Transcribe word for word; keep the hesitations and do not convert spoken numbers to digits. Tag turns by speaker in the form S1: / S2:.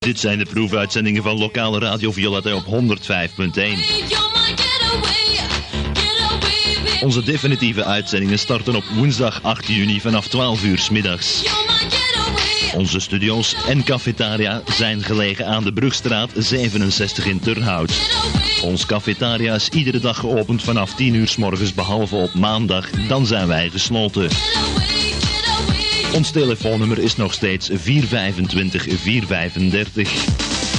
S1: Dit zijn de proefuitzendingen van lokale Radio Violette op honderd vijf punt één. Onze definitieve uitzendingen starten op woensdag acht juni vanaf twaalf uur 's middags. Onze studio's en cafetaria zijn gelegen aan de Brugstraat zevenenzestig in Turnhout. Ons cafetaria is iedere dag geopend vanaf tien uur 's morgens, behalve op maandag, dan zijn wij gesloten. Ons telefoonnummer is nog steeds vier twee vijf, vier vijf drie.